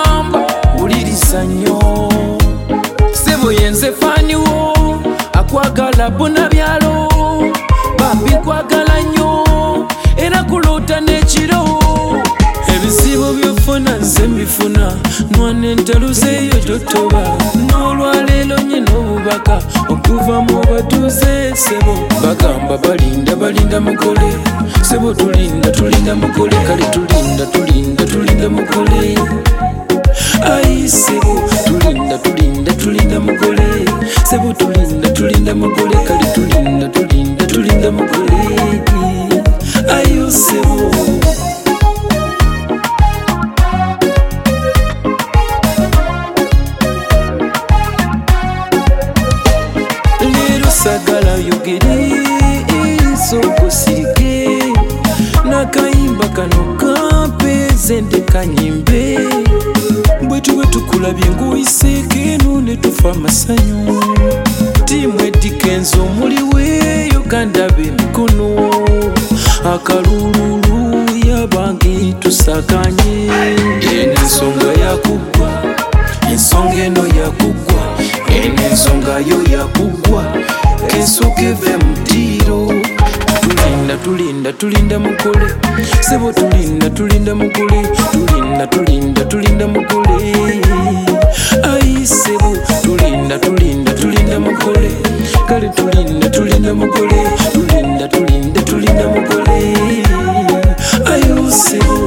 nkugamba wuliriza nnyo sebo yenze faniwo akwagala bona byalo bambi nkwagala nnyo era kulota n'ekiro ebizibu byofuna nze mbifuna nwana entaluzeeyo totoba n'olwaleero nyina obubaka okuva mu batuuze sebo bagamba balinda mugole sebo tulinda mugole kale tulinda mugole ai sebo tulinda mugole sebo tulinda mugole kale tulinda mugole ayo sebo sagala yogere sokosirike nakayimba kano kampeze ndekanyimbe bwetu tukulabye ng'oyiseeko eno ne tufa amasanyu tiimu edikenzo muliweeyo kandabe emikono akalululu yabange tusakanye eno ensonga yakugwa ensonga eno yakugwa eno ensonga yo yakugwa kesooka eve mu ddiiro tulinda mugole sebo tulinda mugole tulinda mugole ai sebo tulinda mugole kale tulinda mugole tulinda mugole ayo sebo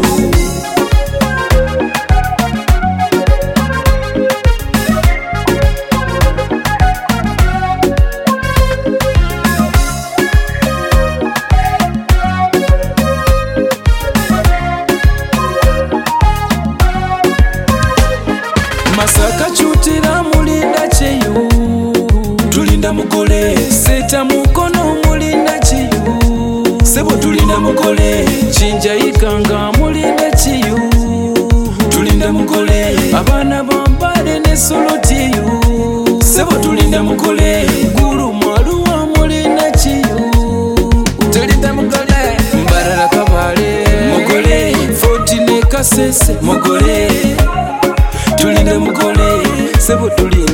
Masaka chutira mulinda cheyo tulinda mugole seta mukono mulinda cheyo sebo tulinda mugole chinja ikanga mulinda cheyo tulinda mugole abana bambale ne solotiyo sebo tulinda mugole guru maluwa mulinda cheyo tulinda mugole mbarara kabale mugole 14 kasese mugole tulinda mugole sebo tulinda